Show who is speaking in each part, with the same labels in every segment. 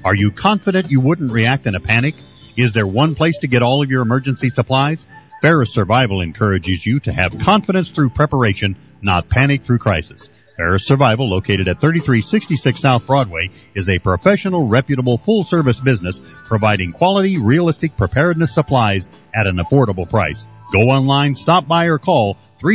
Speaker 1: Are you confident you wouldn't react in a panic? Is there one place to get all of your emergency supplies? Ferris Survival encourages you to have confidence through preparation, not panic through crisis. Ferris Survival, located at 3366 South Broadway, is a professional, reputable, full-service business providing quality, realistic preparedness supplies at an affordable price. Go online, stop by, or call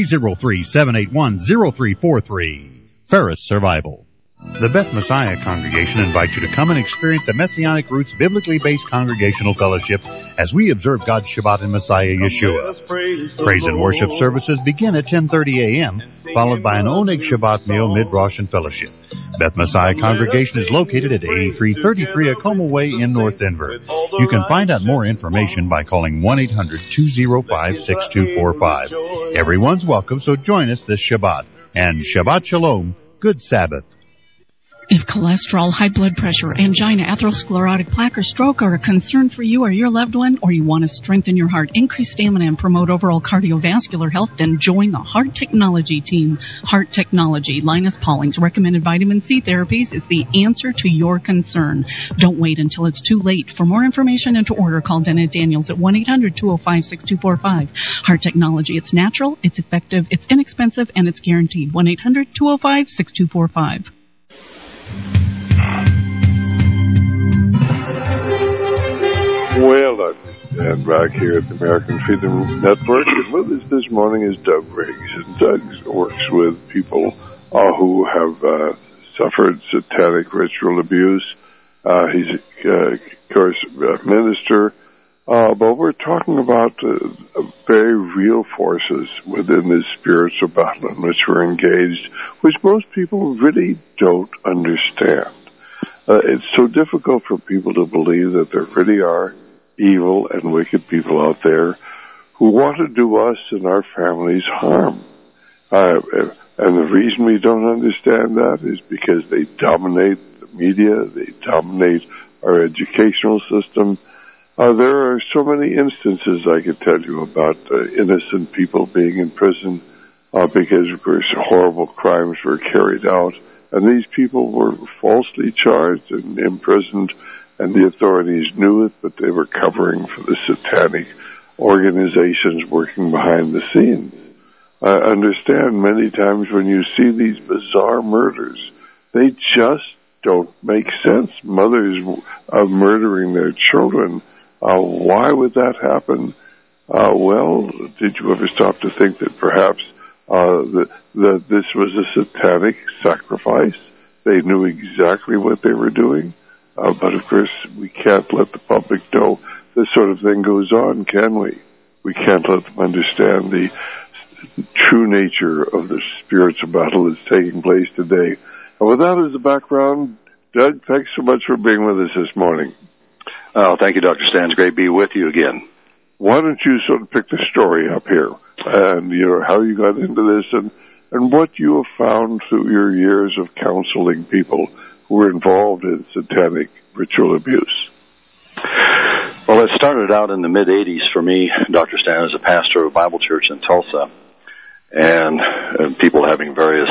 Speaker 1: 303-781-0343. Ferris Survival. The Beth Messiah Congregation invites you to come and experience a Messianic Roots biblically-based congregational fellowship as we observe God's Shabbat in Messiah Yeshua. Praise and worship services begin at 10:30 a.m., followed by an Oneg Shabbat meal, mid-Rosh, and fellowship. Beth Messiah Congregation is located at 8333 Acoma Way in North Denver. You can find out more information by calling 1-800-205-6245. Everyone's welcome, so join us this Shabbat. And Shabbat Shalom, good Sabbath.
Speaker 2: If cholesterol, high blood pressure, angina, atherosclerotic plaque, or stroke are a concern for you or your loved one, or you want to strengthen your heart, increase stamina, and promote overall cardiovascular health, then join the Heart Technology team. Heart Technology, Linus Pauling's recommended vitamin C therapies is the answer to your concern. Don't wait until it's too late. For more information and to order, call Dennett Daniels at 1-800-205-6245. Heart Technology, it's natural, it's effective, it's inexpensive, and it's guaranteed. 1-800-205-6245.
Speaker 3: Well, I'm back here at the American Freedom Network, and with us this morning is Doug Riggs. And Doug works with people who have suffered satanic ritual abuse. He's, of course, a minister, but we're talking about very real forces within this spiritual battle in which we're engaged, which most people really don't understand. It's so difficult for people to believe that there really are evil and wicked people out there who want to do us and our families harm. And the reason we don't understand that is because they dominate the media, they dominate our educational system. There are so many instances I could tell you about innocent people being in prison because, of course, horrible crimes were carried out. And these people were falsely charged and imprisoned, and the authorities knew it, but they were covering for the satanic organizations working behind the scenes. I understand many times when you see these bizarre murders, they just don't make sense. Mothers murdering their children. Why would that happen? Well, did you ever stop to think that perhaps that this was a satanic sacrifice? They knew exactly what they were doing. But, of course, we can't let the public know this sort of thing goes on, can we? We can't let them understand the true nature of the spiritual battle that's taking place today. And with that as the background, Doug, thanks so much for being with us this morning.
Speaker 4: Oh, thank you, Dr. Stan. It's great to be with you again.
Speaker 3: Why don't you sort of pick the story up here and, how you got into this and what you have found through your years of counseling people who were involved in satanic ritual abuse?
Speaker 4: Well, it started out in the mid-'80s for me, Dr. Stan, as a pastor of a Bible church in Tulsa, and people having various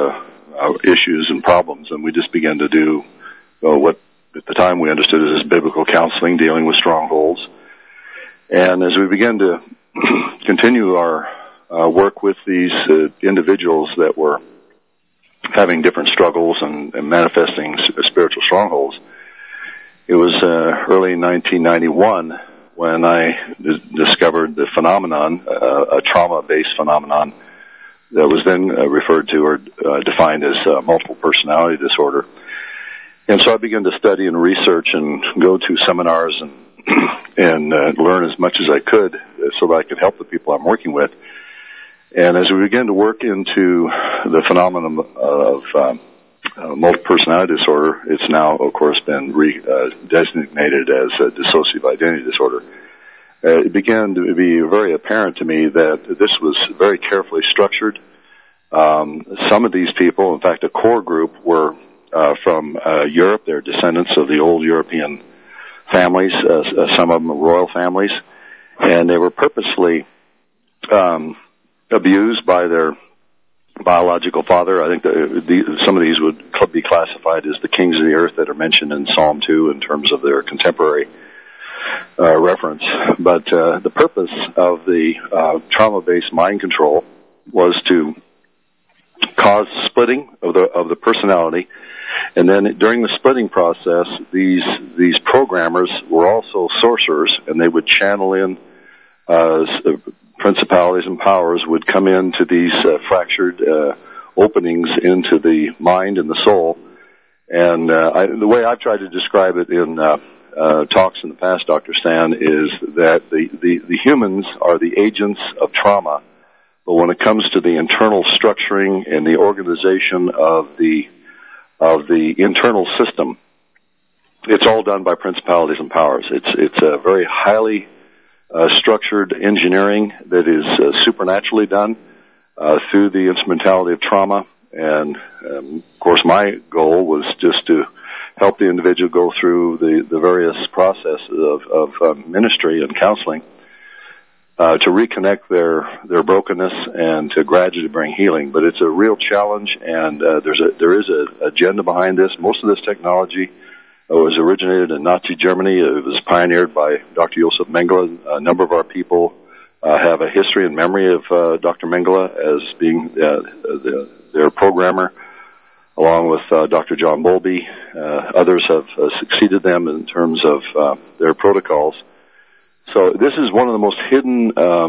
Speaker 4: issues and problems, and we just began to do what at the time we understood as biblical counseling, dealing with strongholds. And as we began to continue our work with these individuals that were having different struggles and manifesting spiritual strongholds, it was early 1991 when I discovered the phenomenon, a trauma-based phenomenon that was then referred to or defined as multiple personality disorder. And so I began to study and research and go to seminars and learn as much as I could so that I could help the people I'm working with. And as we began to work into the phenomenon of multiple personality disorder, it's now, of course, been designated as a dissociative identity disorder. It began to be very apparent to me that this was very carefully structured. Some of these people, in fact, a core group, were from Europe. They're descendants of the old European families. Some of them are royal families. And they were purposely abused by their biological father. I think some of these would be classified as the kings of the earth that are mentioned in Psalm 2 in terms of their contemporary reference. But the purpose of the trauma-based mind control was to cause splitting of the personality, and then during the splitting process, these programmers were also sorcerers, and they would channel in principalities and powers would come into these fractured openings into the mind and the soul. And the way I've tried to describe it in talks in the past, Dr. Stan, is that the humans are the agents of trauma, but when it comes to the internal structuring and the organization of the internal system, it's all done by principalities and powers. It's a very highly structured engineering that is supernaturally done through the instrumentality of trauma. And of course, my goal was just to help the individual go through the various processes of ministry and counseling to reconnect their brokenness and to gradually bring healing. But it's a real challenge, and there is an agenda behind this. Most of this technology was originated in Nazi Germany. It was pioneered by Dr. Josef Mengele. A number of our people have a history and memory of Dr. Mengele as being their programmer, along with Dr. John Bowlby. Others have succeeded them in terms of their protocols. So this is one of the most hidden,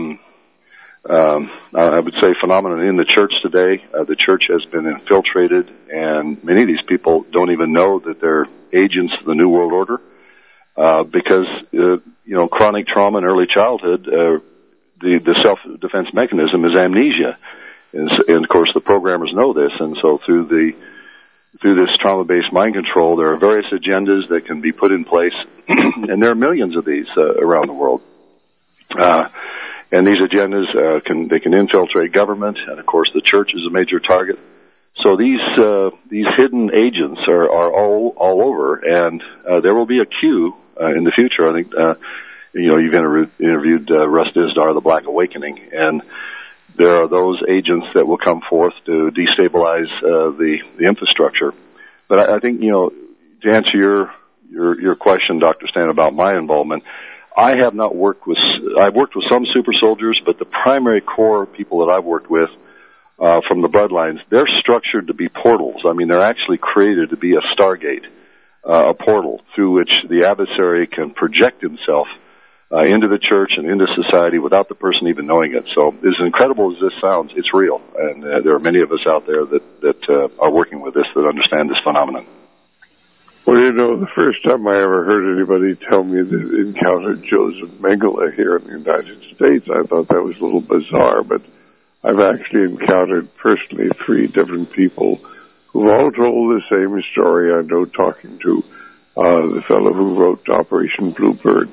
Speaker 4: I would say, phenomenon in the church today. The church has been infiltrated, and many of these people don't even know that they're agents of the New World Order because, chronic trauma in early childhood, the self-defense mechanism is amnesia. And of course, the programmers know this, and so through this trauma-based mind control, there are various agendas that can be put in place, and there are millions of these around the world. And these agendas can infiltrate government, and of course, the church is a major target. So these hidden agents are all over, and there will be a queue in the future. I think you've interviewed Russ Dizdar, the Black Awakening, and there are those agents that will come forth to destabilize the infrastructure. But I think, to answer your question, Dr. Stan, about my involvement, I have not worked with, I've worked with some super soldiers, but the primary core people that I've worked with from the bloodlines, they're structured to be portals. I mean, they're actually created to be a stargate, a portal through which the adversary can project himself into the church and into society without the person even knowing it. So as incredible as this sounds, it's real. And there are many of us out there that are working with this, that understand this phenomenon.
Speaker 3: Well, the first time I ever heard anybody tell me they encountered Joseph Mengele here in the United States, I thought that was a little bizarre, but I've actually encountered personally 3 different people who've all told the same story. I know, talking to the fellow who wrote Operation Bluebird,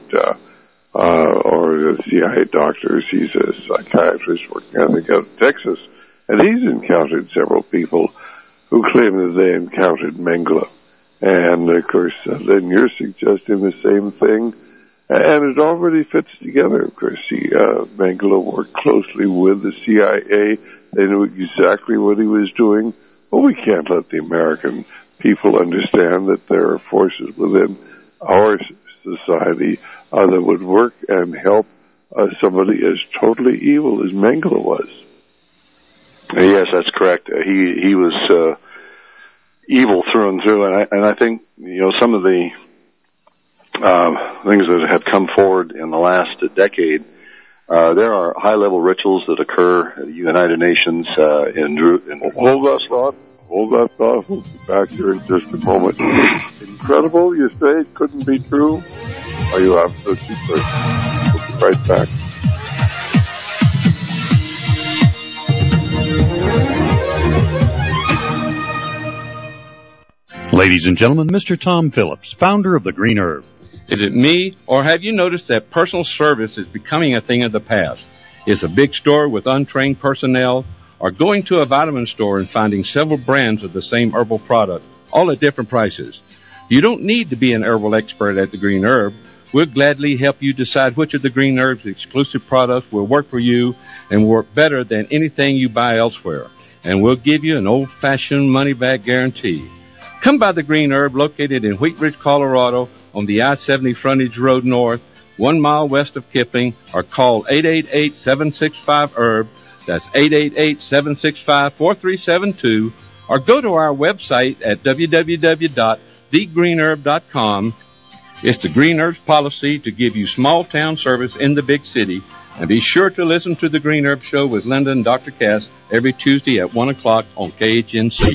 Speaker 3: or the CIA doctors. He's a psychiatrist working, I think, out of Texas, and he's encountered several people who claim that they encountered Mengele. And, of course, then you're suggesting the same thing, and it already fits together. Of course, Mengele worked closely with the CIA. They knew exactly what he was doing. Well, we can't let the American people understand that there are forces within our society that would work and help somebody as totally evil as Mengele was.
Speaker 4: Yes, that's correct. He was evil through and through, and I think some of the things that have come forward in the last decade. There are high-level rituals that occur at the United Nations.
Speaker 3: Hold that thought. We'll be back here in just a moment. Incredible, you say? It couldn't be true? Are you absolutely certain? We'll be right back.
Speaker 1: Ladies and gentlemen, Mr. Tom Phillips, founder of The Green Herb.
Speaker 5: Is it me, or have you noticed that personal service is becoming a thing of the past? Is a big store with untrained personnel, or going to a vitamin store and finding several brands of the same herbal product, all at different prices? You don't need to be an herbal expert at The Green Herb. We'll gladly help you decide which of The Green Herb's exclusive products will work for you and work better than anything you buy elsewhere. and we'll give you an old-fashioned money-back guarantee. Come by the Green Herb, located in Wheat Ridge, Colorado, on the I-70 frontage road north, 1 mile west of Kipling, or call 888-765-HERB. That's 888-765-4372, or go to our website at www.thegreenherb.com. It's the Green Herb's policy to give you small-town service in the big city. And be sure to listen to the Green Herb Show with Linda and Dr. Cass every Tuesday at 1 o'clock on KHNC.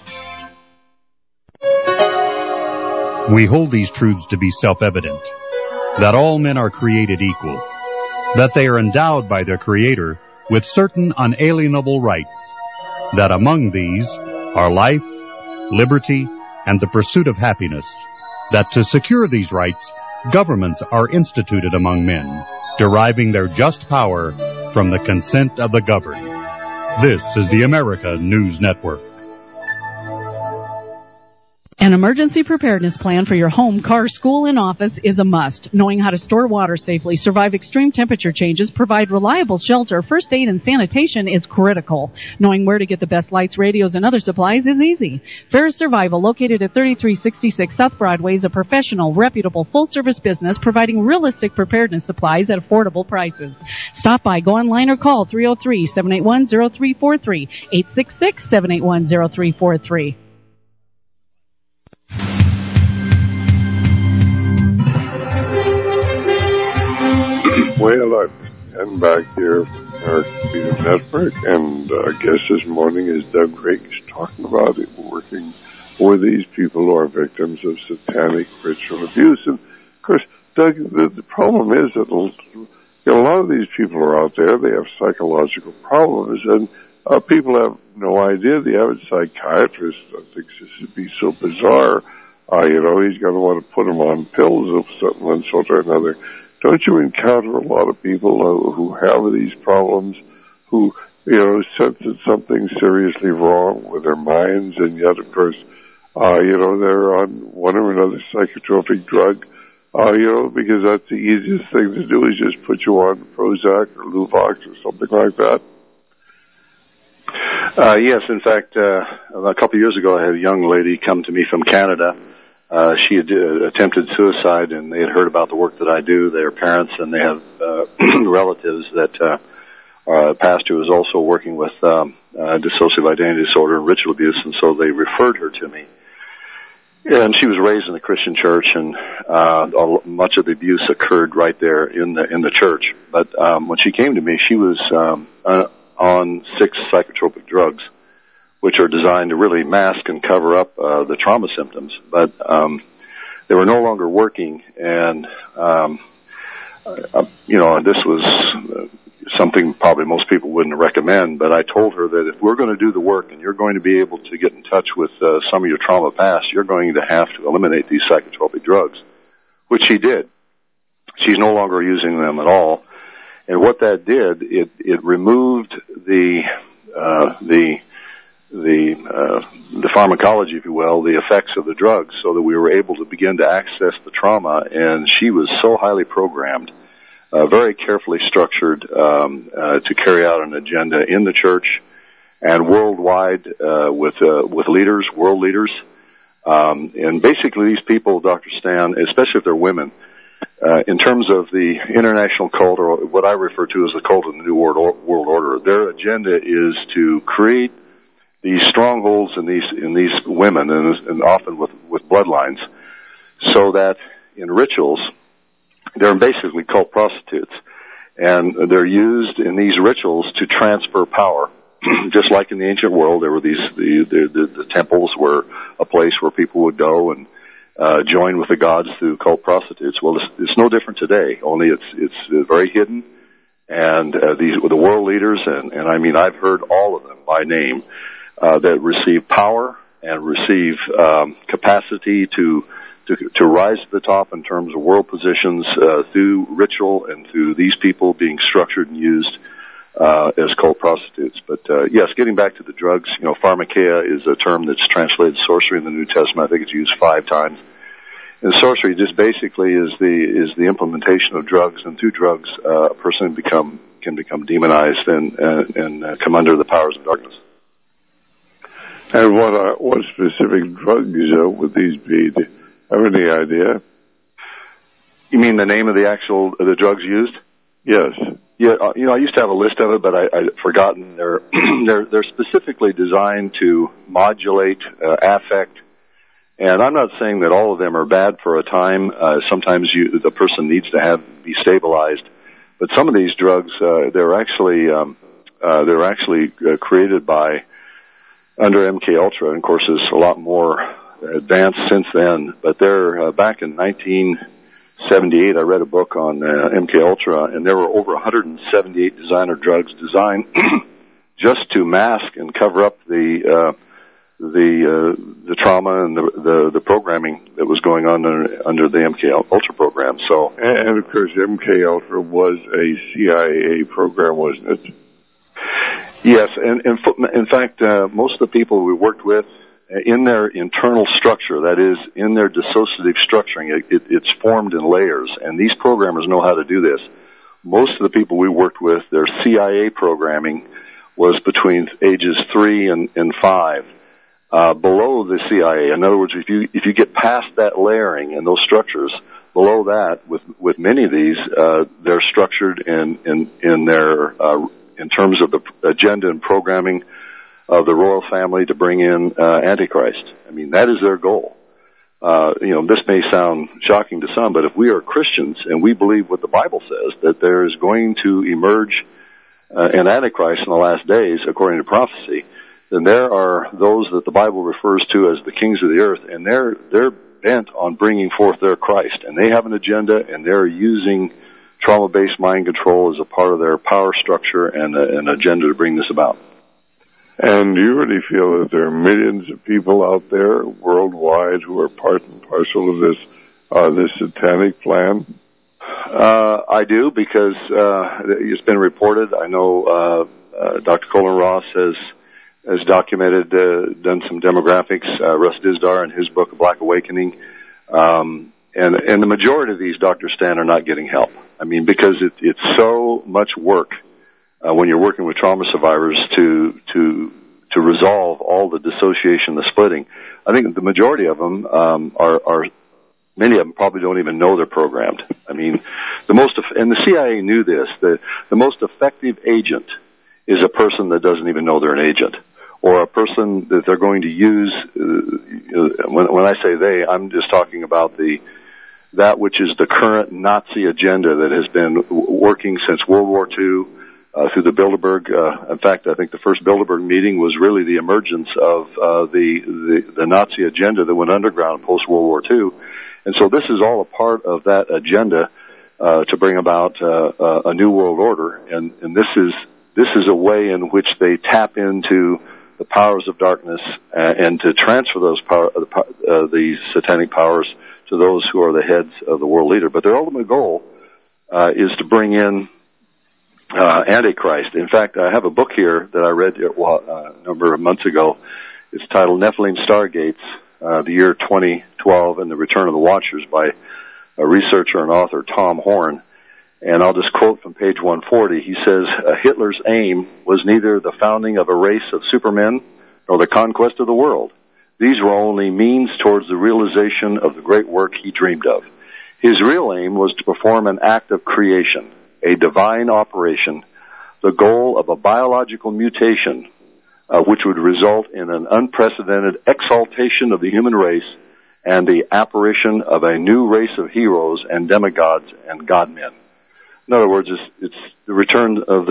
Speaker 1: We hold these truths to be self-evident, that all men are created equal, that they are endowed by their Creator with certain unalienable rights, that among these are life, liberty, and the pursuit of happiness, that to secure these rights, governments are instituted among men, deriving their just power from the consent of the governed. This is the America News Network.
Speaker 2: An emergency preparedness plan for your home, car, school, and office is a must. Knowing how to store water safely, survive extreme temperature changes, provide reliable shelter, first aid, and sanitation is critical. Knowing where to get the best lights, radios, and other supplies is easy. Ferris Survival, located at 3366 South Broadway, is a professional, reputable, full-service business providing realistic preparedness supplies at affordable prices. Stop by, go online, or call 303-781-0343, 866-781-0343.
Speaker 3: Well, I'm back here at our Freedom Network, and our guest this morning is Doug Riggs, talking about it, working with these people who are victims of satanic ritual abuse. And, of course, Doug, the problem is that a lot of these people are out there, they have psychological problems, and people have no idea. The average psychiatrist thinks this would be so bizarre. He's going to want to put them on pills of one sort or another. Don't you encounter a lot of people who have these problems, who, sense that something's seriously wrong with their minds, and yet, of course, they're on one or another psychotropic drug, because that's the easiest thing to do is just put you on Prozac or Luvox or something like that?
Speaker 4: Yes, in fact, a couple of years ago, I had a young lady come to me from Canada. She had attempted suicide, and they had heard about the work that I do. Their parents, and they have relatives that a pastor was also working with dissociative identity disorder and ritual abuse, and so they referred her to me. And she was raised in the Christian church, and much of the abuse occurred right there in the church. But when she came to me, she was on 6 psychotropic drugs, which are designed to really mask and cover up the trauma symptoms. But they were no longer working, and this was something probably most people wouldn't recommend. But I told her that if we're going to do the work and you're going to be able to get in touch with some of your trauma past, you're going to have to eliminate these psychotropic drugs, which she did. She's no longer using them at all. And what that did, it removed the pharmacology, if you will, the effects of the drugs, so that we were able to begin to access the trauma. And she was so highly programmed, very carefully structured to carry out an agenda in the church and worldwide with leaders, world leaders. And basically these people, Dr. Stan, especially if they're women, in terms of the international cult, or what I refer to as the cult of the New World Order, their agenda is to create these strongholds in these women, and often with bloodlines, so that in rituals, they're basically cult prostitutes, and they're used in these rituals to transfer power. Just like in the ancient world, there were the temples were a place where people would go and join with the gods through cult prostitutes. Well, it's no different today. Only it's very hidden, and the world leaders, and I mean, I've heard all of them by name, that receive power and receive capacity to rise to the top in terms of world positions through ritual and through these people being structured and used as cult prostitutes. But yes, getting back to the drugs, pharmakeia is a term that's translated sorcery in the New Testament. I think it's used 5 times. And sorcery just basically is the implementation of drugs, and through drugs, a person can become demonized and come under the powers of darkness.
Speaker 3: And what specific drugs would these be? Do you have any idea?
Speaker 4: You mean the name of the drugs used?
Speaker 3: Yes.
Speaker 4: Yeah, I used to have a list of it, but I'd forgotten. They're specifically designed to modulate affect, and I'm not saying that all of them are bad for a time. Sometimes the person needs to be stabilized, but some of these drugs they're actually created by under MK Ultra, and of course it's a lot more advanced since then. But they're back in 1978, I read a book on MK Ultra, and there were over 178 designer drugs designed just to mask and cover up the trauma and the programming that was going on under the MK Ultra program. So,
Speaker 3: and of course, MK Ultra was a CIA program, wasn't it?
Speaker 4: Yes, and in fact, most of the people we worked with, in their internal structure, that is, in their dissociative structuring, it's formed in layers, and these programmers know how to do this. Most of the people we worked with, their CIA programming was between ages 3 and 5. Below the CIA, in other words, if you get past that layering and those structures, below that, with many of these, they're structured in terms of the agenda and programming of the royal family to bring in Antichrist. I mean, that is their goal. This may sound shocking to some, but if we are Christians and we believe what the Bible says, that there is going to emerge an Antichrist in the last days, according to prophecy, then there are those that the Bible refers to as the kings of the earth, and they're bent on bringing forth their Christ, and they have an agenda, and they're using trauma-based mind control as a part of their power structure and an agenda to bring this about.
Speaker 3: And do you really feel that there are millions of people out there worldwide who are part and parcel of this satanic plan?
Speaker 4: I do, because it's been reported. I know Dr. Colin Ross has documented, done some demographics. Russ Dizdar in his book, A Black Awakening. And the majority of these, Dr. Stan, are not getting help. I mean, because it's so much work when you're working with trauma survivors to resolve all the dissociation, the splitting. I think the majority of them are many of them probably don't even know they're programmed. I mean, and the CIA knew this, the most effective agent is a person that doesn't even know they're an agent, or a person that they're going to use. When I say they, I'm just talking about that which is the current Nazi agenda that has been working since World War II, through the Bilderberg. In fact, I think the first Bilderberg meeting was really the emergence of the Nazi agenda that went underground post-World War II. And so this is all a part of that agenda to bring about a new world order. And this is a way in which they tap into the powers of darkness and to transfer these satanic powers to those who are the heads of the world leader. But their ultimate goal is to bring in Antichrist. In fact, I have a book here that I read a number of months ago. It's titled Nephilim Stargates, the year 2012 and the Return of the Watchers, by a researcher and author, Tom Horn. And I'll just quote from page 140. He says, Hitler's aim was neither the founding of a race of supermen nor the conquest of the world. These were only means towards the realization of the great work he dreamed of. His real aim was to perform an act of creation, a divine operation, the goal of a biological mutation, which would result in an unprecedented exaltation of the human race and the apparition of a new race of heroes and demigods and godmen. In other words, it's the return of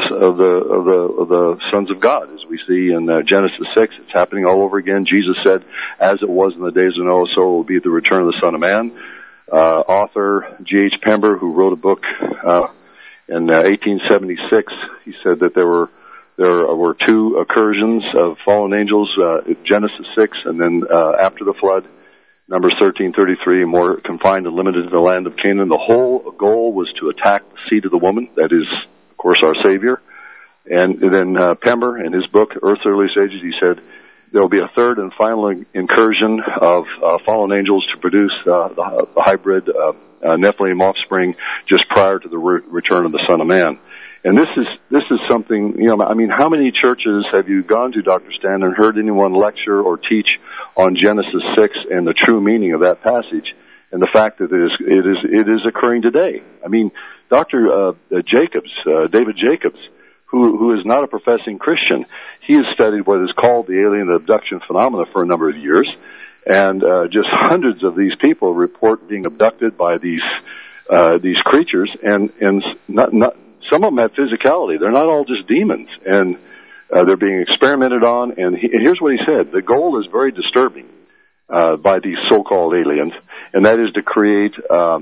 Speaker 4: the sons of God, as we see in Genesis 6. It's happening all over again. Jesus said, "As it was in the days of Noah, so it will be at the return of the Son of Man." Author G.H. Pember, who wrote a book in 1876, he said that there were two incursions of fallen angels, Genesis 6, and then after the flood, Numbers 13:33, more confined and limited to the land of Canaan. The whole goal was to attack the seed of the woman, that is, of course, our Savior. And then Pember, in his book, Earth's Early Stages, he said there will be a third and final incursion of fallen angels to produce the hybrid Nephilim offspring just prior to the return of the Son of Man. And this is something, I mean, how many churches have you gone to, Dr. Stan, and heard anyone lecture or teach on Genesis 6 and the true meaning of that passage and the fact that it is occurring today? I mean, Dr. David Jacobs, who is not a professing Christian, he has studied what is called the alien abduction phenomena for a number of years, and just hundreds of these people report being abducted by these creatures, and not some of them have physicality. They're not all just demons, and they're being experimented on. And here's what he said: the goal is very disturbing by these so-called aliens, and that is to create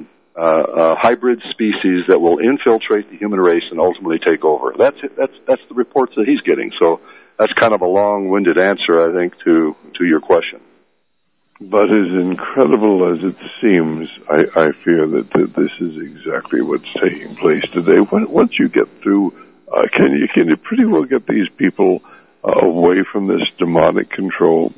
Speaker 4: hybrid species that will infiltrate the human race and ultimately take over. That's the reports that he's getting. So that's kind of a long-winded answer, I think, to your question.
Speaker 3: But as incredible as it seems, I fear that this is exactly what's taking place today. Once you get through, can you pretty well get these people away from this demonic control?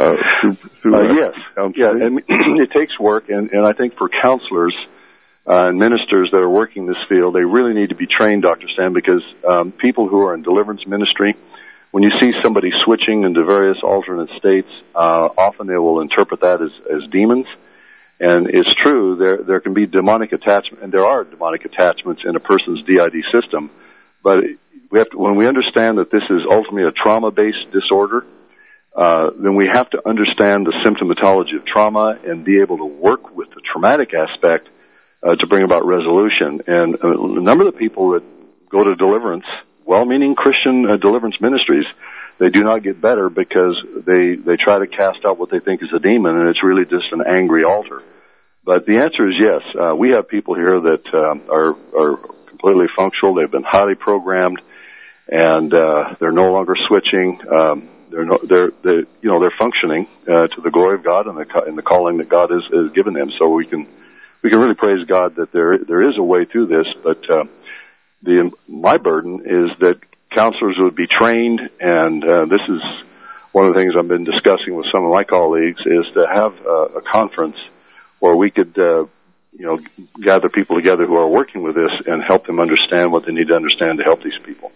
Speaker 4: Yes, yeah, and it takes work, and I think for counselors and ministers that are working this field, they really need to be trained, Dr. Stan, because people who are in deliverance ministry, when you see somebody switching into various alternate states, often they will interpret that as demons. And it's true, there can be demonic attachment, and there are demonic attachments in a person's DID system. But when we understand that this is ultimately a trauma-based disorder, then we have to understand the symptomatology of trauma and be able to work with the traumatic aspect to bring about resolution. And a number of the people that go to deliverance, well-meaning Christian deliverance ministries, they do not get better because they try to cast out what they think is a demon, and it's really just an angry altar. But the answer is yes. We have people here that are completely functional. They've been highly programmed, and they're no longer switching. They're functioning to the glory of God and the calling that God has given them. So we can really praise God that there is a way through this, but my burden is that counselors would be trained, and this is one of the things I've been discussing with some of my colleagues, is to have a conference where we could, gather people together who are working with this and help them understand what they need to understand to help these people.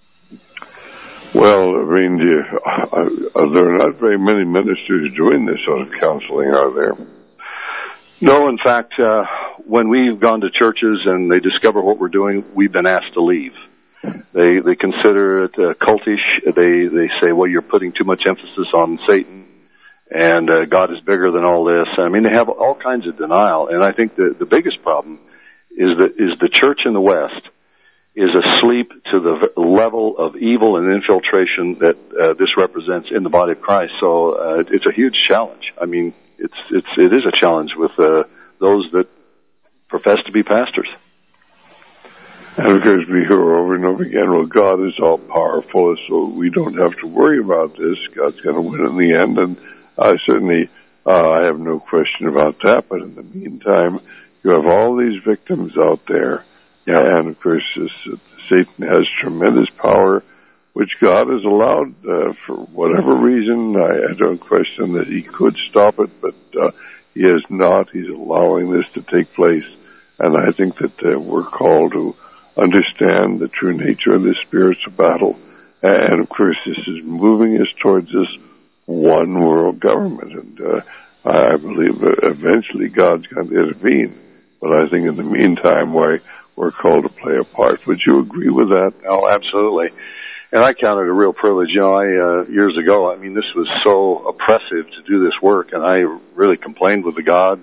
Speaker 3: Well, I mean, there are not very many ministers doing this sort of counseling, are there?
Speaker 4: No, in fact, when we've gone to churches and they discover what we're doing, we've been asked to leave. They consider it cultish. They say, well, you're putting too much emphasis on Satan, and God is bigger than all this. I mean, they have all kinds of denial, and I think the biggest problem is the church in the West is asleep to the level of evil and infiltration that this represents in the body of Christ. So it's a huge challenge. I mean, it is a challenge with those that profess to be pastors.
Speaker 3: And of course, we hear over and over again, well, God is all powerful, so we don't have to worry about this. God's going to win in the end. And I have no question about that. But in the meantime, you have all these victims out there. Yeah. And of course, Satan has tremendous power, which God has allowed for whatever reason. I don't question that he could stop it, but he has not. He's allowing this to take place. And I think that we're called to understand the true nature of this spiritual battle. And of course, this is moving us towards this one world government. And I believe that eventually God's going to intervene. But I think in the meantime, we're called to play a part. Would you agree with that?
Speaker 4: Oh, absolutely. And I count it a real privilege. Years ago, I mean, this was so oppressive to do this work, and I really complained with the God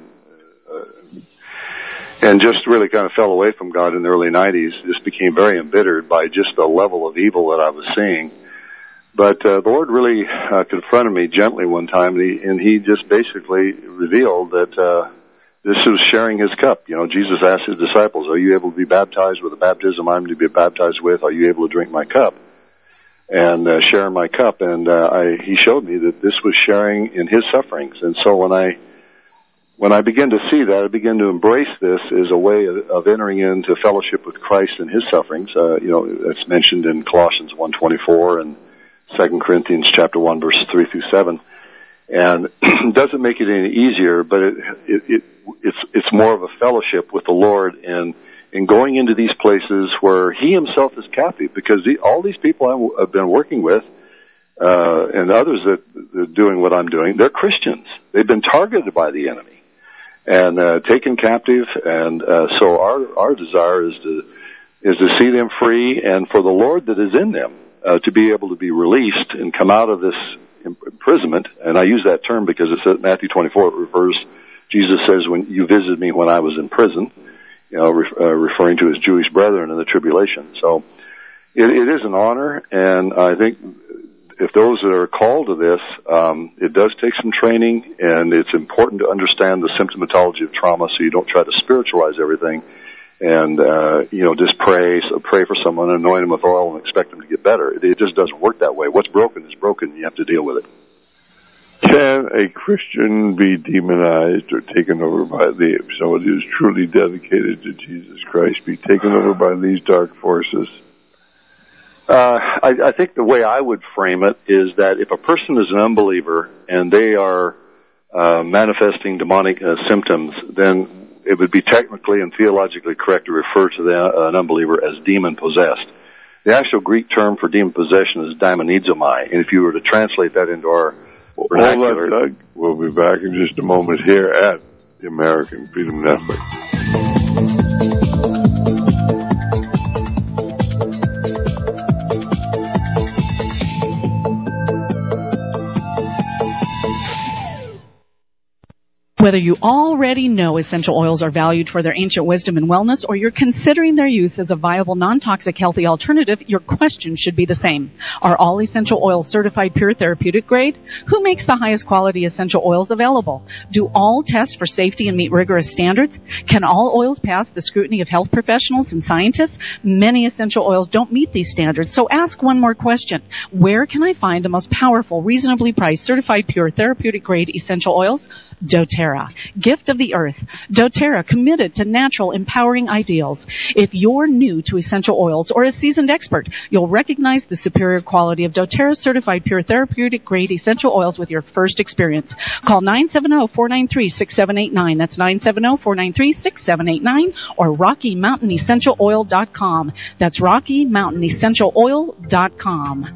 Speaker 4: and just really kind of fell away from God in the early 90s. Just became very embittered by just the level of evil that I was seeing. But the Lord really confronted me gently one time, and he just basically revealed that this was sharing his cup. Jesus asked his disciples, are you able to be baptized with the baptism I'm to be baptized with? Are you able to drink my cup? And share my cup. And he showed me that this was sharing in his sufferings. And so when I began to see that, I began to embrace this as a way of entering into fellowship with Christ and his sufferings. That's mentioned in Colossians 1:24 and 2 Corinthians chapter 1, verses 3 through 7. And it doesn't make it any easier, but it's more of a fellowship with the Lord in in going into these places where he himself is captive, because all these people I've been working with, and others that are doing what I'm doing, they're Christians. They've been targeted by the enemy and taken captive, and so our desire is to see them free, and for the Lord that is in them to be able to be released and come out of this imprisonment. And I use that term because it says Matthew 24. It refers. Jesus says, "When you visited me when I was in prison," referring to his Jewish brethren in the tribulation. So it is an honor, and I think if those that are called to this, it does take some training, and it's important to understand the symptomatology of trauma so you don't try to spiritualize everything and, just pray for someone, anoint them with oil, and expect them to get better. It just doesn't work that way. What's broken is broken. You have to deal with it.
Speaker 3: Can a Christian be demonized or taken over by someone who is truly dedicated to Jesus Christ, be taken over by these dark forces?
Speaker 4: I think the way I would frame it is that if a person is an unbeliever and they are manifesting demonic symptoms, then it would be technically and theologically correct to refer to an unbeliever as demon-possessed. The actual Greek term for demon possession is daimonidzomai, and if you were to translate that into our vernacular...
Speaker 3: Doug. We'll be back in just a moment here at the American Freedom Network.
Speaker 2: Whether you already know essential oils are valued for their ancient wisdom and wellness, or you're considering their use as a viable, non-toxic, healthy alternative, your question should be the same. Are all essential oils certified pure therapeutic grade? Who makes the highest quality essential oils available? Do all test for safety and meet rigorous standards? Can all oils pass the scrutiny of health professionals and scientists? Many essential oils don't meet these standards, so ask one more question. Where can I find the most powerful, reasonably priced, certified pure therapeutic grade essential oils? doTERRA, gift of the earth. doTERRA, committed to natural, empowering ideals. If you're new to essential oils or a seasoned expert, you'll recognize the superior quality of doTERRA certified pure therapeutic grade essential oils with your first experience. Call 970-493-6789. That's 970-493-6789 or RockyMountainEssentialOil.com. That's RockyMountainEssentialOil.com.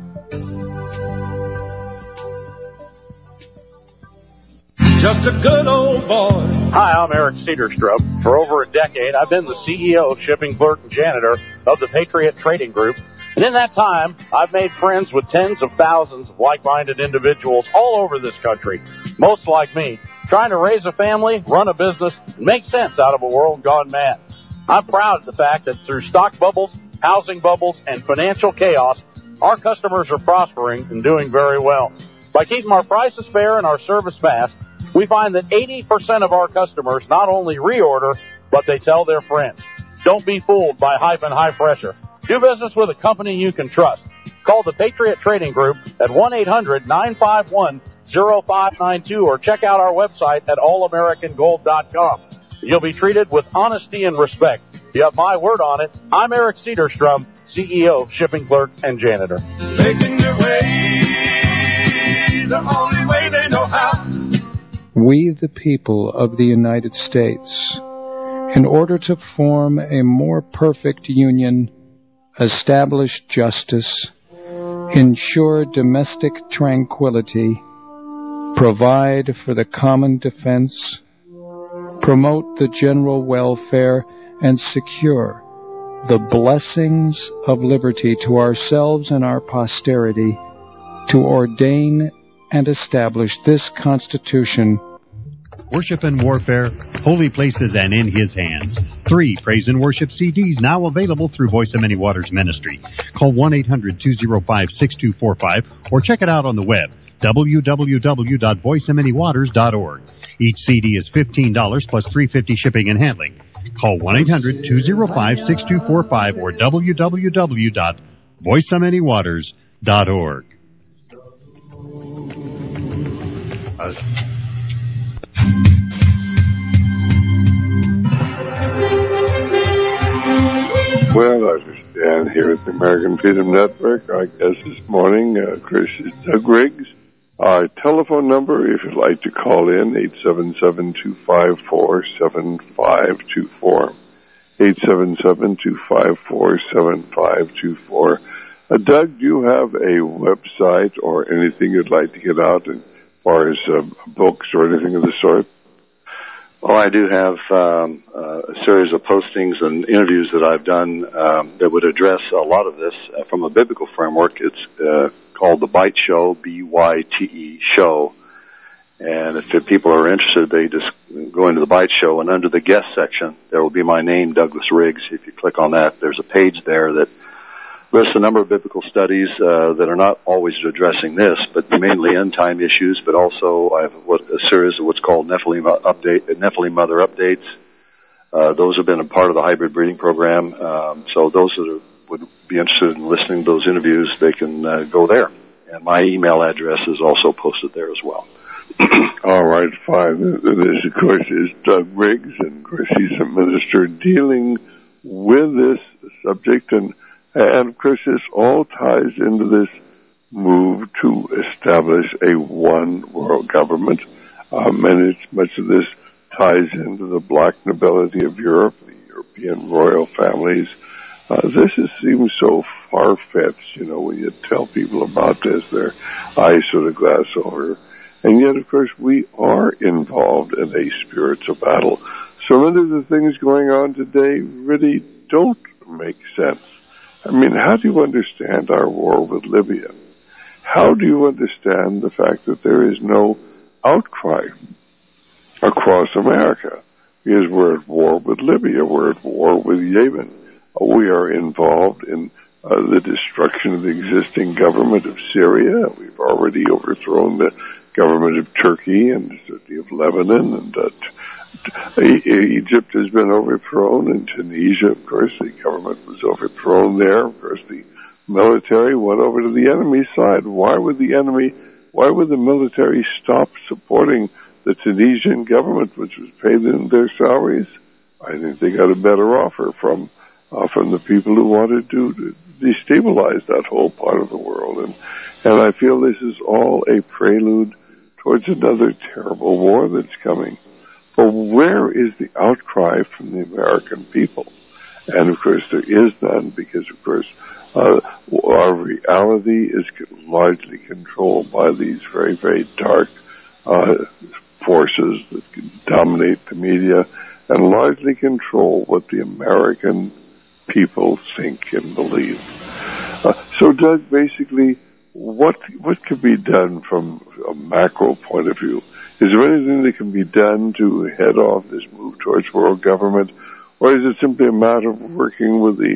Speaker 6: Just a good old boy. Hi, I'm Eric Cedarstrom. For over a decade, I've been the CEO, shipping clerk, and janitor of the Patriot Trading Group. And in that time, I've made friends with tens of thousands of like-minded individuals all over this country, most like me, trying to raise a family, run a business, and make sense out of a world gone mad. I'm proud of the fact that through stock bubbles, housing bubbles, and financial chaos, our customers are prospering and doing very well. By keeping our prices fair and our service fast, we find that 80% of our customers not only reorder, but they tell their friends. Don't be fooled by hype and high pressure. Do business with a company you can trust. Call the Patriot Trading Group at 1-800-951-0592 or check out our website at allamericangold.com. You'll be treated with honesty and respect. You have my word on it. I'm Eric Cedarstrom, CEO, shipping clerk, and janitor.
Speaker 7: Making your way the only way they know how.
Speaker 8: We, the people of the United States, in order to form a more perfect union, establish justice, ensure domestic tranquility, provide for the common defense, promote the general welfare, and secure the blessings of liberty to ourselves and our posterity, to ordain and establish this Constitution.
Speaker 1: Worship and Warfare, Holy Places and In His Hands. 3 praise and worship CDs now available through Voice of Many Waters Ministry. Call 1-800-205-6245 or check it out on the web, www.voiceofmanywaters.org. Each CD is $15 plus $3.50 shipping and handling. Call 1-800-205-6245 or www.voiceofmanywaters.org.
Speaker 3: Well, Dr. Stan here at the American Freedom Network. Our guest this morning, Chris, is Doug Riggs. Our telephone number, if you'd like to call in, 877-254-7524. 877-254-7524. Doug, do you have a website or anything you'd like to get out as far as books or anything of the sort?
Speaker 4: Well, I do have a series of postings and interviews that I've done that would address a lot of this from a biblical framework. It's called The Bite Show, B-Y-T-E Show. And if people are interested, they just go into The Bite Show, and under the guest section, there will be my name, Douglas Riggs. If you click on that, there's a page there that lists a number of biblical studies that are not always addressing this, but mainly end-time issues, but also I have a series of what's called Nephilim Mother Updates. Those have been a part of the hybrid breeding program. So those that would be interested in listening to those interviews, they can go there. And my email address is also posted there as well.
Speaker 3: All right, fine. This, of course, is Doug Riggs, and of course he's a minister dealing with this subject, and of course this all ties into this move to establish a one world government, and much of this ties into the black nobility of Europe, the European royal families. This seems so far-fetched, when you tell people about this, their eyes sort of glass over. And yet, of course, we are involved in a spiritual battle. So many of the things going on today really don't make sense. I mean, how do you understand our war with Libya? How do you understand the fact that there is no outcry across America? Because we're at war with Libya, we're at war with Yemen. We are involved in the destruction of the existing government of Syria. We've already overthrown the government of Turkey and certainly of Lebanon, and Egypt has been overthrown. In Tunisia, of course, the government was overthrown there. Of course, the military went over to the enemy side. Why would the military stop supporting the Tunisian government, which was paying them their salaries? I think they got a better offer from the people who wanted to destabilize that whole part of the world. And I feel this is all a prelude towards another terrible war that's coming. But where is the outcry from the American people? And of course there is none, because of course our reality is largely controlled by these very, very dark forces that dominate the media and largely control what the American people think and believe. So Doug, basically, what could be done from a macro point of view? Is there anything that can be done to head off this move towards world government, or is it simply a matter of working with the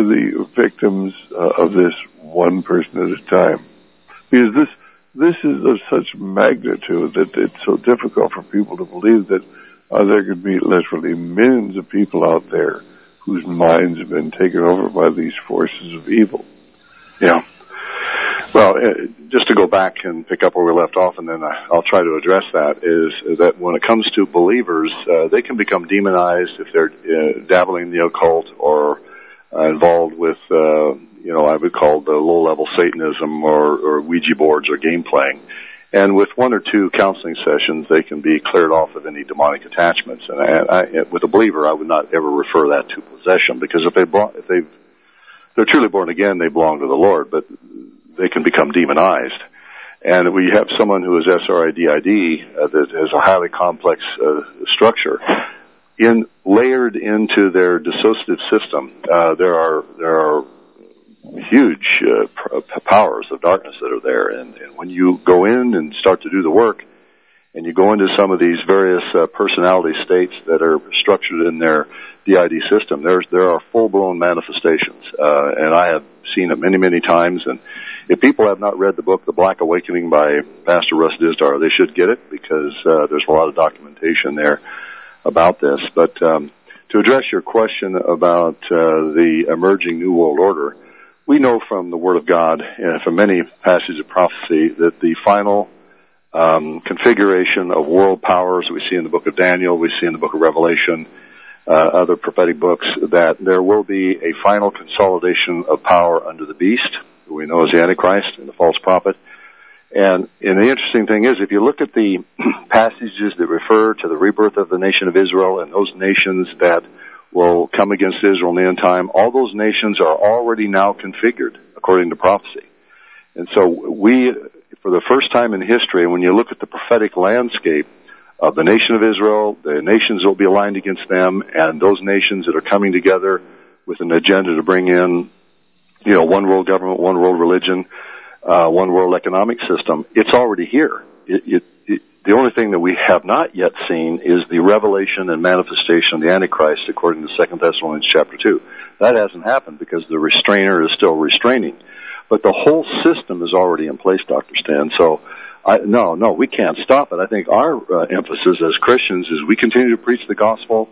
Speaker 3: victims of this one person at a time? Because this is of such magnitude that it's so difficult for people to believe that there could be literally millions of people out there whose minds have been taken over by these forces of evil.
Speaker 4: Yeah. Well, just to go back and pick up where we left off, and then I'll try to address that, is that when it comes to believers, they can become demonized if they're dabbling in the occult or involved with, I would call the low-level Satanism or Ouija boards or game playing. And with one or two counseling sessions, they can be cleared off of any demonic attachments. And with a believer, I would not ever refer that to possession, because if they're truly born again, they belong to the Lord, but they can become demonized. And we have someone who is SRIDID that has a highly complex structure layered into their dissociative system. There are huge powers of darkness that are there, and when you go in and start to do the work, and you go into some of these various personality states that are structured in their DID system, there are full-blown manifestations, and I have seen it many, many times. And if people have not read the book, The Black Awakening by Pastor Russ Dizdar, they should get it, because there's a lot of documentation there about this. But to address your question about the emerging New World Order, we know from the Word of God and from many passages of prophecy that the final configuration of world powers we see in the book of Daniel, we see in the book of Revelation, other prophetic books, that there will be a final consolidation of power under the beast, who we know as the Antichrist and the false prophet. And the interesting thing is, if you look at the passages that refer to the rebirth of the nation of Israel and those nations that will come against Israel in the end time. All those nations are already now configured according to prophecy. And so we, for the first time in history, when you look at the prophetic landscape of the nation of Israel, the nations that will be aligned against them, and those nations that are coming together with an agenda to bring in, one world government, one world religion, one world economic system, it's already here. The only thing that we have not yet seen is the revelation and manifestation of the Antichrist according to 2 Thessalonians chapter 2. That hasn't happened because the restrainer is still restraining. But the whole system is already in place, Dr. Stan. So, no, we can't stop it. I think our emphasis as Christians is we continue to preach the gospel.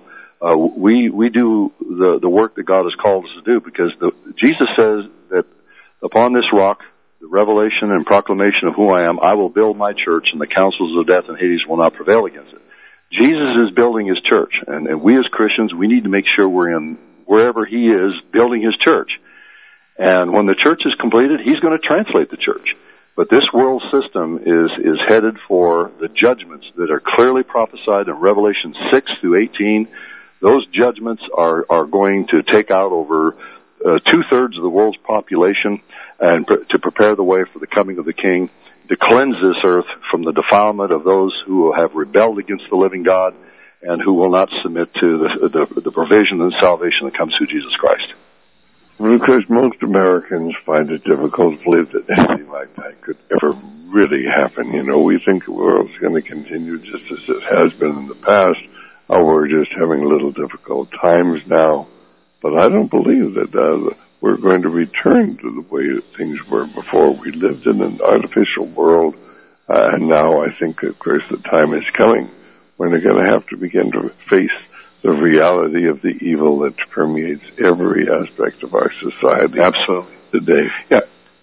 Speaker 4: We do the work that God has called us to do, because Jesus says that upon this rock, the revelation and proclamation of who I am, I will build my church, and the councils of death and Hades will not prevail against it. Jesus is building his church, and we as Christians, we need to make sure we're in wherever he is building his church. And when the church is completed, he's going to translate the church. But this world system is headed for the judgments that are clearly prophesied in Revelation 6 through 18. Those judgments are going to take out over 2/3 of the world's population, and to prepare the way for the coming of the King, to cleanse this earth from the defilement of those who have rebelled against the living God and who will not submit to the provision and salvation that comes through Jesus Christ.
Speaker 3: Well, because most Americans find it difficult to believe that anything like that could ever really happen. We think the world's going to continue just as it has been in the past. We're just having a little difficult times now. But I don't believe that we're going to return to the way things were before. We lived in an artificial world, and now I think, of course, the time is coming when they're going to have to begin to face the reality of the evil that permeates every aspect of our society.
Speaker 4: Absolutely.
Speaker 3: Today.
Speaker 4: Yeah.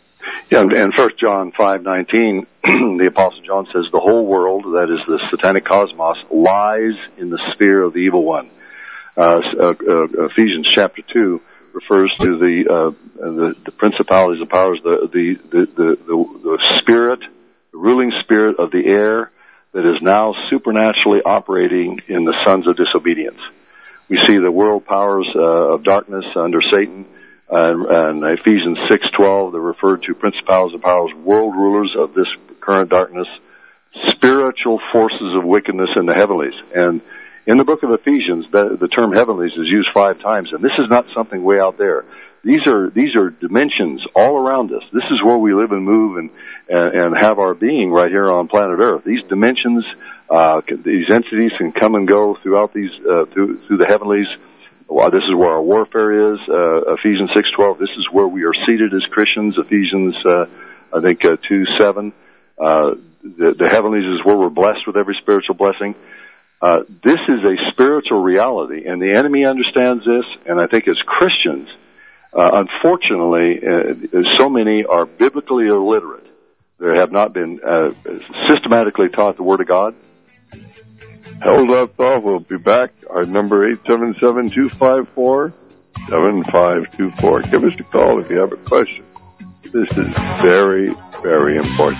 Speaker 4: And 1 John 5:19, the Apostle John says, the whole world, that is the satanic cosmos, lies in the sphere of the evil one. Ephesians chapter 2 refers to the principalities and powers, the spirit, the ruling spirit of the air that is now supernaturally operating in the sons of disobedience. We see the world powers of darkness under Satan, and Ephesians 6:12, they're referred to principalities and powers, world rulers of this current darkness, spiritual forces of wickedness in the heavenlies. And in the book of Ephesians, the term heavenlies is used 5 times, and this is not something way out there. These are dimensions all around us. This is where we live and move and have our being right here on planet Earth. These dimensions, these entities can come and go throughout these through the heavenlies. Well, this is where our warfare is. Ephesians 6:12. This is where we are seated as Christians. Ephesians, 2:7. The heavenlies is where we're blessed with every spiritual blessing. This is a spiritual reality, and the enemy understands this. And I think as Christians, unfortunately, so many are biblically illiterate. They have not been systematically taught the Word of God.
Speaker 3: Held up thought. We'll be back. Our number 877-254-7524. Give us a call if you have a question. This is very, very important.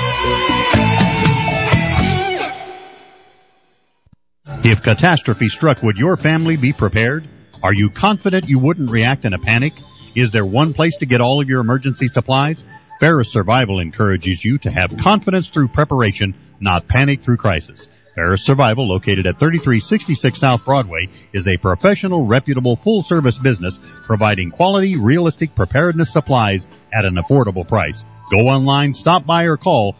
Speaker 1: If catastrophe struck, would your family be prepared? Are you confident you wouldn't react in a panic? Is there one place to get all of your emergency supplies? Ferris Survival encourages you to have confidence through preparation, not panic through crisis. Ferris Survival, located at 3366 South Broadway, is a professional, reputable, full-service business providing quality, realistic preparedness supplies at an affordable price. Go online, stop by, or call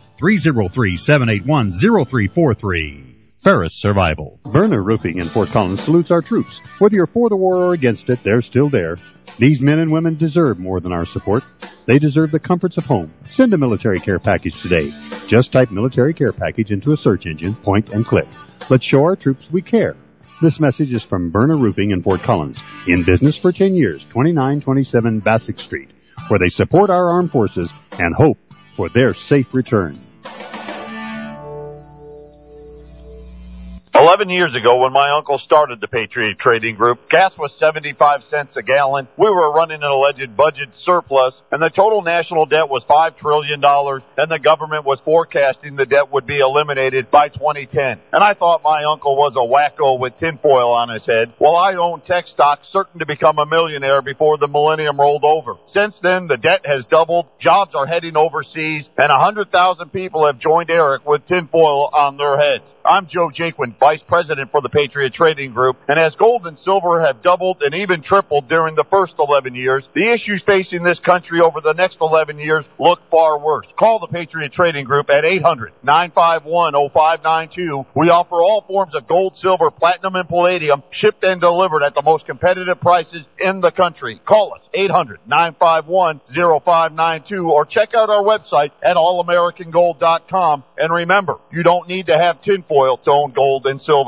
Speaker 1: 303-781-0343. Ferris Survival. Berner Roofing in Fort Collins salutes our troops. Whether you're for the war or against it, they're still there. These men and women deserve more than our support. They deserve the comforts of home. Send a military care package today. Just type military care package into a search engine, point and click. Let's show our troops we care. This message is from Berner Roofing in Fort Collins. In business for 10 years, 2927 Bassick Street, where they support our armed forces and hope for their safe return.
Speaker 9: 11 years ago, when my uncle started the Patriot Trading Group, gas was 75 cents a gallon. We were running an alleged budget surplus, and the total national debt was $5 trillion, and the government was forecasting the debt would be eliminated by 2010. And I thought my uncle was a wacko with tinfoil on his head. Well, I own tech stocks certain to become a millionaire before the millennium rolled over. Since then, the debt has doubled, jobs are heading overseas, and 100,000 people have joined Eric with tinfoil on their heads. I'm Joe Jaquin, Vice President for the Patriot Trading Group, and as gold and silver have doubled and even tripled during the first 11 years, the issues facing this country over the next 11 years look far worse. Call the Patriot Trading Group at 800-951-0592. We offer all forms of gold, silver, platinum, and palladium, shipped and delivered at the most competitive prices in the country. Call us, 800-951-0592, or check out our website at allamericangold.com. And remember, you don't need to have tinfoil to own gold and silver.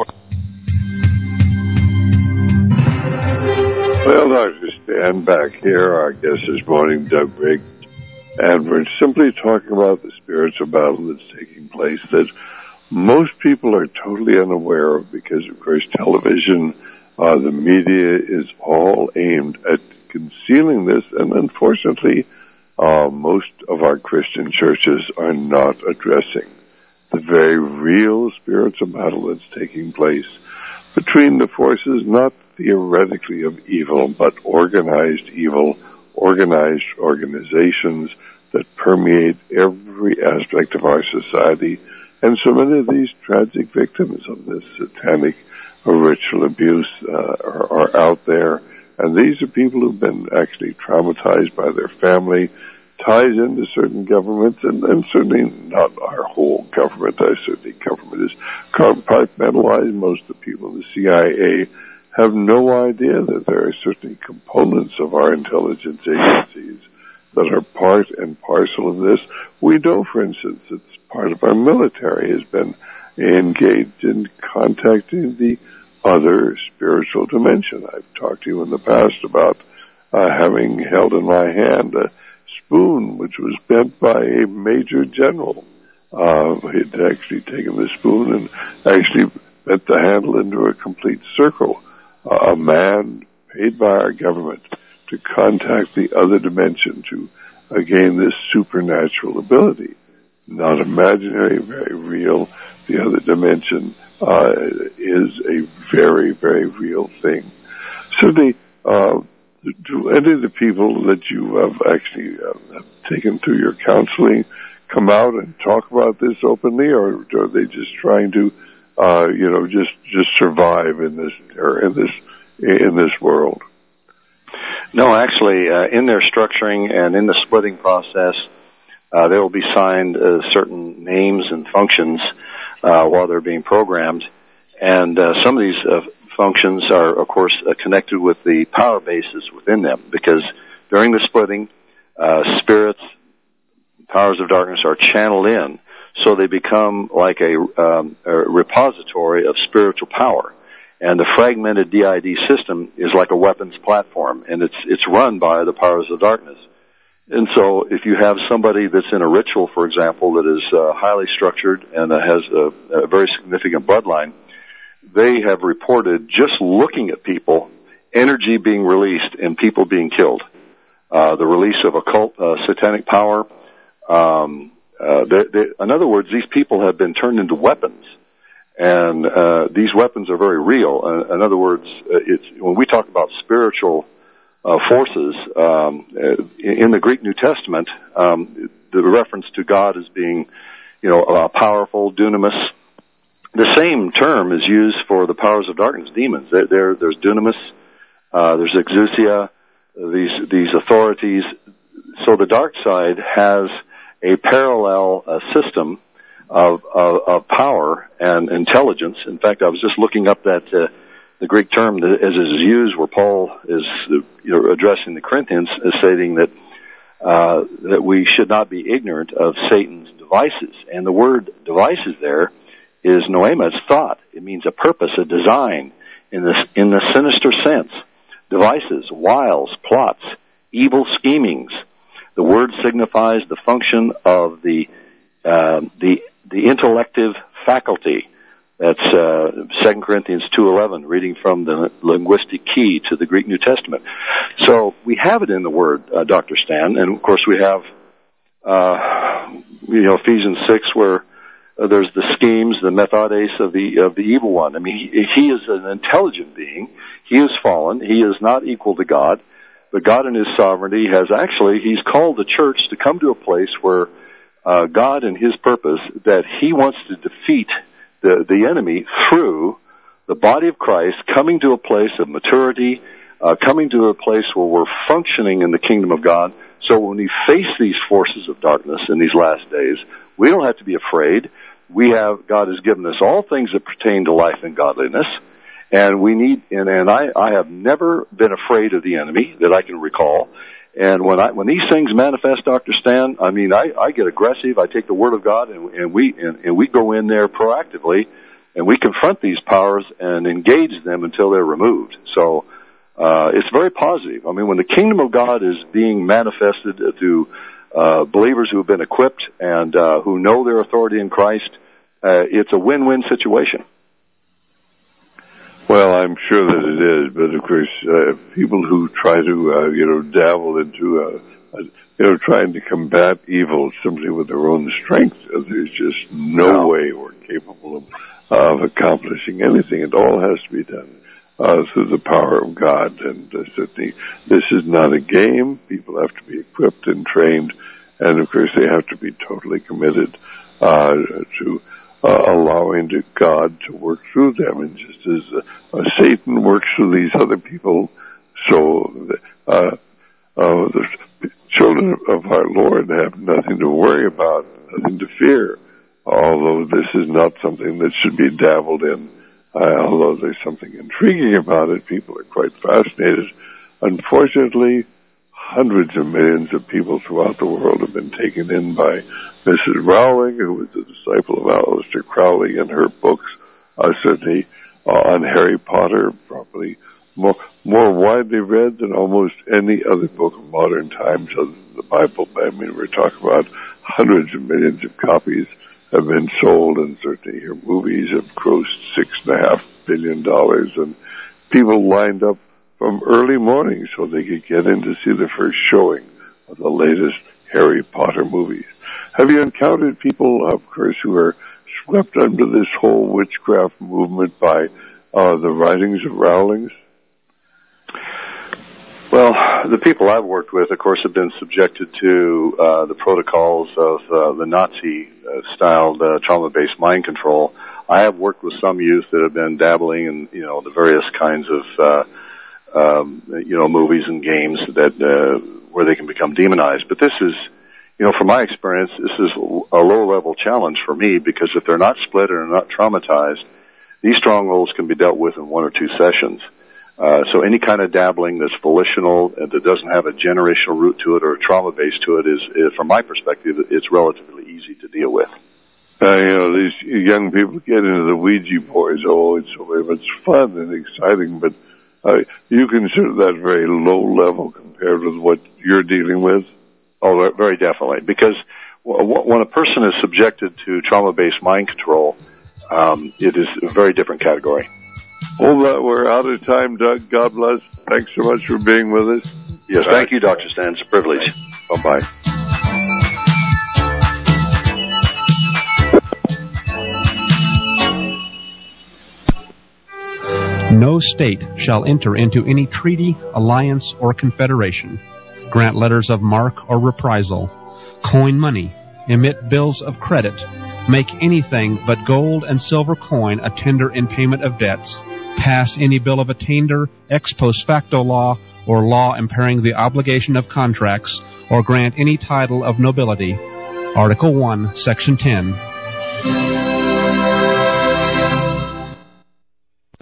Speaker 3: Well, Dr. Stan, back here, our guest this morning, Doug Riggs, and we're simply talking about the spiritual battle that's taking place that most people are totally unaware of because, of course, television, the media is all aimed at concealing this, and unfortunately, most of our Christian churches are not addressing the very real spiritual battle that's taking place between the forces, not theoretically of evil, but organized evil, organized organizations that permeate every aspect of our society. And so many of these tragic victims of this satanic ritual abuse are out there. And these are people who've been actually traumatized by their family, ties into certain governments, and certainly not our whole government. I certainly government is compartmentalized. Most of the people in the CIA have no idea that there are certainly components of our intelligence agencies that are part and parcel of this. We know, for instance, that part of our military has been engaged in contacting the other spiritual dimension. I've talked to you in the past about having held in my hand a spoon which was bent by a major general. He'd actually taken the spoon and actually bent the handle into a complete circle. A man paid by our government to contact the other dimension to gain this supernatural ability. Not imaginary, very real. The other dimension is a very, very real thing. So do any of the people that you have actually taken through your counseling come out and talk about this openly, or are they just trying to, just survive in this world?
Speaker 4: No, actually, in their structuring and in the splitting process, there will be signed certain names and functions while they're being programmed, and some of these functions are, of course, connected with the power bases within them, because during the splitting, spirits, powers of darkness are channeled in, so they become like a repository of spiritual power. And the fragmented DID system is like a weapons platform, and it's run by the powers of darkness. And so if you have somebody that's in a ritual, for example, that is highly structured and has a very significant bloodline, they have reported, just looking at people, energy being released and people being killed. The release of occult satanic power. In other words, these people have been turned into weapons. And these weapons are very real. In other words, when we talk about spiritual forces, in the Greek New Testament, the reference to God as being, powerful, dunamis. The same term is used for the powers of darkness, demons. There's dunamis, there's exousia, these authorities. So the dark side has a parallel system of power and intelligence. In fact, I was just looking up that the Greek term as is used, where Paul is addressing the Corinthians, is stating that we should not be ignorant of Satan's devices. And the word devices there is noema, it's thought. It means a purpose, a design, in the sinister sense. Devices, wiles, plots, evil schemings. The word signifies the function of the intellective faculty, That's 2 Corinthians 2:11, reading from the linguistic key to the Greek New Testament. So we have it in the Word, Dr. Stan, and of course we have, Ephesians 6, where there's the schemes, the methodes of the evil one. I mean, he is an intelligent being. He is fallen. He is not equal to God. But God in His sovereignty He's called the church to come to a place where God in His purpose, that He wants to defeat the enemy through the body of Christ, coming to a place of maturity, coming to a place where we're functioning in the kingdom of God. So when we face these forces of darkness in these last days, we don't have to be afraid. God has given us all things that pertain to life and godliness. And I have never been afraid of the enemy that I can recall. And when these things manifest, Dr. Stan, I mean, I get aggressive. I take the Word of God and we go in there proactively, and we confront these powers and engage them until they're removed. So it's very positive. I mean, when the kingdom of God is being manifested through believers who have been equipped and who know their authority in Christ, it's a win-win situation.
Speaker 3: Well, I'm sure that it is, but of course, people who try to, dabble into, trying to combat evil simply with their own strength, there's just no way we're capable of accomplishing anything. It all has to be done through the power of God, and certainly this is not a game. People have to be equipped and trained, and of course, they have to be totally committed to allowing God to work through them. And just as Satan works through these other people, so the children of our Lord have nothing to worry about, nothing to fear, although this is not something that should be dabbled in. Although there's something intriguing about it, people are quite fascinated. Unfortunately, hundreds of millions of people throughout the world have been taken in by Mrs. Rowling, who was a disciple of Aleister Crowley, and her books certainly on Harry Potter, probably more widely read than almost any other book of modern times other than the Bible. I mean, we're talking about hundreds of millions of copies have been sold, and certainly her movies have grossed $6.5 billion, and people lined up from early morning so they could get in to see the first showing of the latest Harry Potter movies. Have you encountered people, of course, who are swept under this whole witchcraft movement by the writings of Rowling's?
Speaker 4: Well, the people I've worked with, of course, have been subjected to the protocols of the Nazi-styled trauma-based mind control. I have worked with some youth that have been dabbling in, the various kinds of movies and games that where they can become demonized. But this is, from my experience, this is a low-level challenge for me, because if they're not split or not traumatized, these strongholds can be dealt with in 1 or 2 sessions. So any kind of dabbling that's volitional and that doesn't have a generational root to it or a trauma base to it is, from my perspective, it's relatively easy to deal with.
Speaker 3: These young people get into the Ouija boards. Oh, it's so very much fun and exciting, but you consider that very low level compared with what you're dealing with?
Speaker 4: Oh, very definitely. Because when a person is subjected to trauma-based mind control, it is a very different category.
Speaker 3: Well, we're out of time, Doug. God bless. Thanks so much for being with us.
Speaker 4: Yes, thank you, Dr. Stan. It's a privilege. Bye-bye.
Speaker 10: No state shall enter into any treaty, alliance, or confederation, grant letters of marque or reprisal, coin money, emit bills of credit, make anything but gold and silver coin a tender in payment of debts, pass any bill of attainder, ex post facto law, or law impairing the obligation of contracts, or grant any title of nobility. Article 1, Section 10.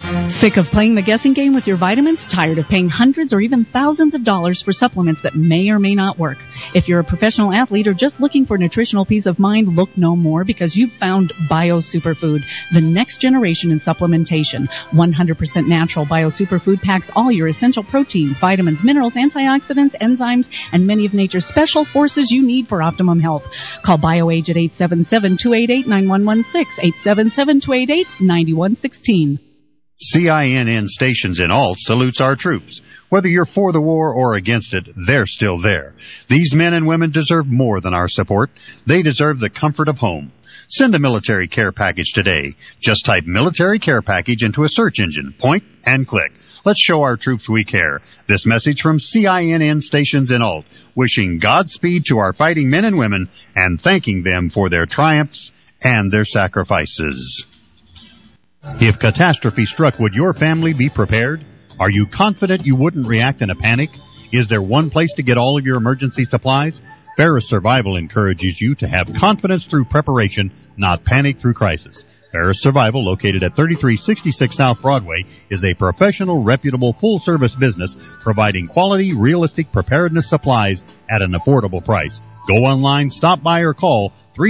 Speaker 2: Sick of playing the guessing game with your vitamins? Tired of paying hundreds or even thousands of dollars for supplements that may or may not work? If you're a professional athlete or just looking for nutritional peace of mind, look no more, because you've found Bio Superfood, the next generation in supplementation. 100% natural Bio Superfood packs all your essential proteins, vitamins, minerals, antioxidants, enzymes, and many of nature's special forces you need for optimum health. Call BioAge at 877-288-9116, 877-288-9116.
Speaker 1: CINN Stations in Alt salutes our troops. Whether you're for the war or against it, they're still there. These men and women deserve more than our support. They deserve the comfort of home. Send a military care package today. Just type military care package into a search engine, point, and click. Let's show our troops we care. This message from CINN Stations in Alt, wishing Godspeed to our fighting men and women and thanking them for their triumphs and their sacrifices. If catastrophe struck, would your family be prepared? Are you confident you wouldn't react in a panic? Is there one place to get all of your emergency supplies? Ferris Survival encourages you to have confidence through preparation, not panic through crisis. Ferris Survival, located at 3366 South Broadway, is a professional, reputable, full-service business providing quality, realistic preparedness supplies at an affordable price. Go online, stop by, or call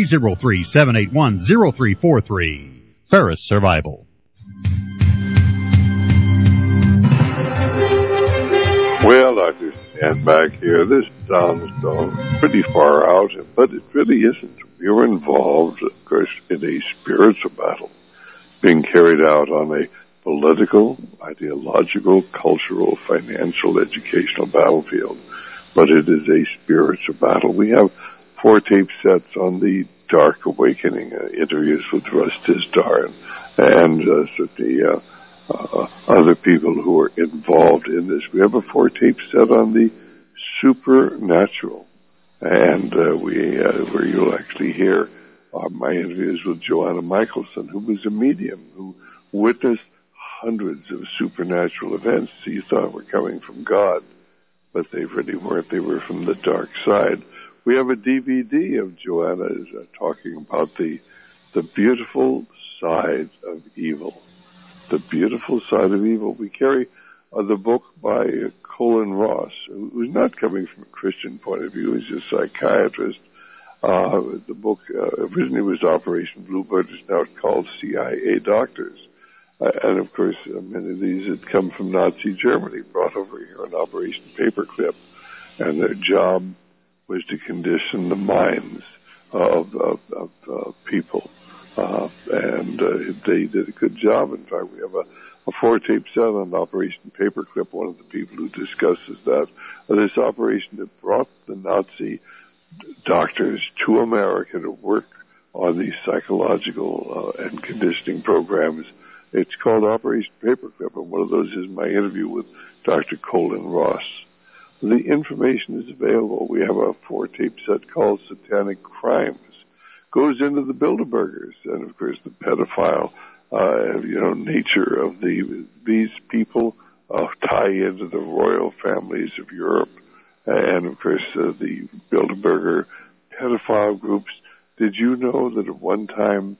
Speaker 1: 303-781-0343. Ferris Survival.
Speaker 3: Well, Dr. Stan back here. This sounds pretty far out, but it really isn't. You're involved, of course, in a spiritual battle being carried out on a political, ideological, cultural, financial, educational battlefield. But it is a spiritual battle. We have 4 tape sets on the Dark Awakening, interviews with Russ Tisdar and certainly other people who are involved in this. We have a 4 tape set on the supernatural, and where you'll actually hear my interviews with Joanna Michelson, who was a medium who witnessed hundreds of supernatural events she thought were coming from God, but they really weren't. They were from the dark side. We have a DVD of Joanna talking about the beautiful side of evil. The beautiful side of evil. We carry the book by Colin Ross, who's not coming from a Christian point of view. He's a psychiatrist. The book originally was Operation Bluebird. It's now called CIA Doctors. And, of course, many of these had come from Nazi Germany, brought over here in Operation Paperclip. And their job was to condition the minds of people. And they did a good job. In fact, we have a 4-tape set on Operation Paperclip. One of the people who discusses that, this operation that brought the Nazi doctors to America to work on these psychological and conditioning programs. It's called Operation Paperclip, and one of those is my interview with Dr. Colin Ross. The information is available. We have a 4-tape set called Satanic Crimes. Goes into the Bilderbergers and, of course, the pedophile, nature of these people tie into the royal families of Europe, and, of course, the Bilderberger pedophile groups. Did you know that at one time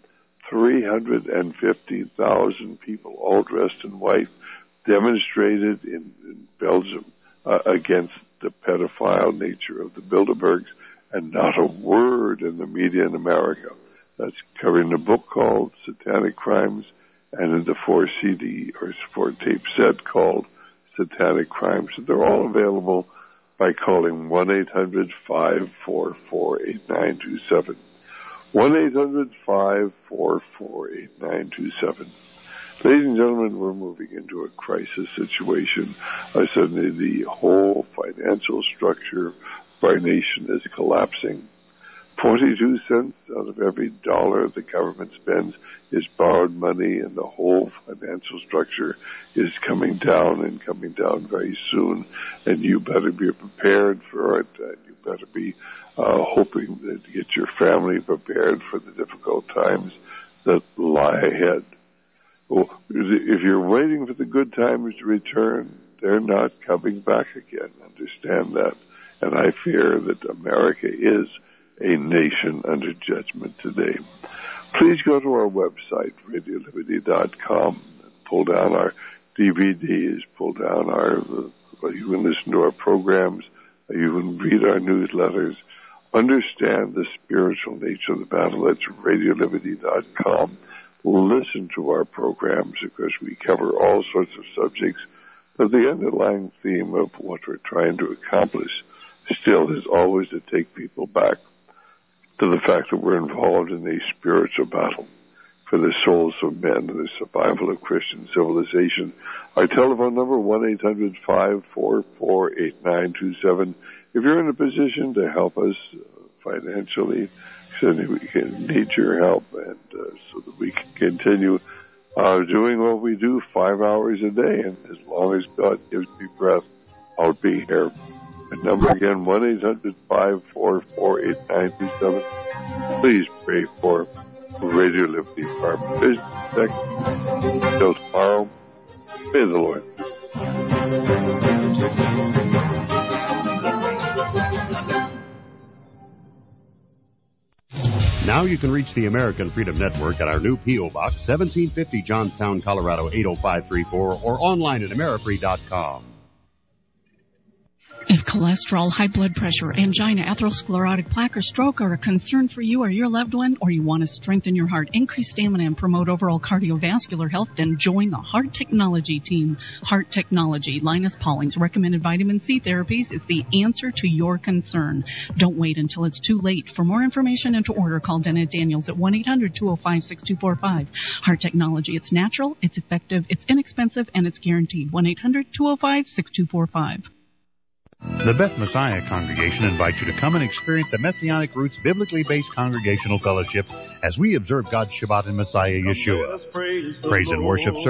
Speaker 3: 350,000 people, all dressed in white, demonstrated in Belgium against the pedophile nature of the Bilderbergs, and not a word in the media in America? That's covered in a book called Satanic Crimes, and in the 4-CD or 4-tape set called Satanic Crimes. So they're all available by calling 1-800-544-8927. 1-800-544-8927. Ladies and gentlemen, we're moving into a crisis situation. Suddenly the whole financial structure of our nation is collapsing. 42 cents out of every dollar the government spends is borrowed money, and the whole financial structure is coming down and coming down very soon. And you better be prepared for it. And you better be hoping to get your family prepared for the difficult times that lie ahead. Well, if you're waiting for the good times to return, they're not coming back again. Understand that. And I fear that America is a nation under judgment today. Please go to our website, RadioLiberty.com, and pull down our DVD is pulled down. You can listen to our programs. You can read our newsletters. Understand the spiritual nature of the battle. That's RadioLiberty.com. Listen to our programs because we cover all sorts of subjects. But the underlying theme of what we're trying to accomplish still is always to take people back to the fact that we're involved in a spiritual battle for the souls of men and the survival of Christian civilization. Our telephone number, 1-800-544-8927. If you're in a position to help us financially, so that we can need your help and so that we can continue doing what we do 5 hours a day. And as long as God gives me breath, I'll be here. The number again, 1-800-544-8927. Please pray for Radio Liberty Farm Business Sector. Until tomorrow, may the Lord.
Speaker 1: Now you can reach the American Freedom Network at our new P.O. Box, 1750 Johnstown, Colorado, 80534, or online at amerifree.com.
Speaker 2: If cholesterol, high blood pressure, angina, atherosclerotic plaque, or stroke are a concern for you or your loved one, or you want to strengthen your heart, increase stamina, and promote overall cardiovascular health, then join the Heart Technology team. Heart Technology, Linus Pauling's recommended vitamin C therapies, is the answer to your concern. Don't wait until it's too late. For more information and to order, call Dennett Daniels at 1-800-205-6245. Heart Technology, it's natural, it's effective, it's inexpensive, and it's guaranteed. 1-800-205-6245.
Speaker 1: The Beth Messiah Congregation invites you to come and experience a Messianic Roots biblically based congregational fellowship as we observe God's Shabbat in Messiah Yeshua. Praise and worship service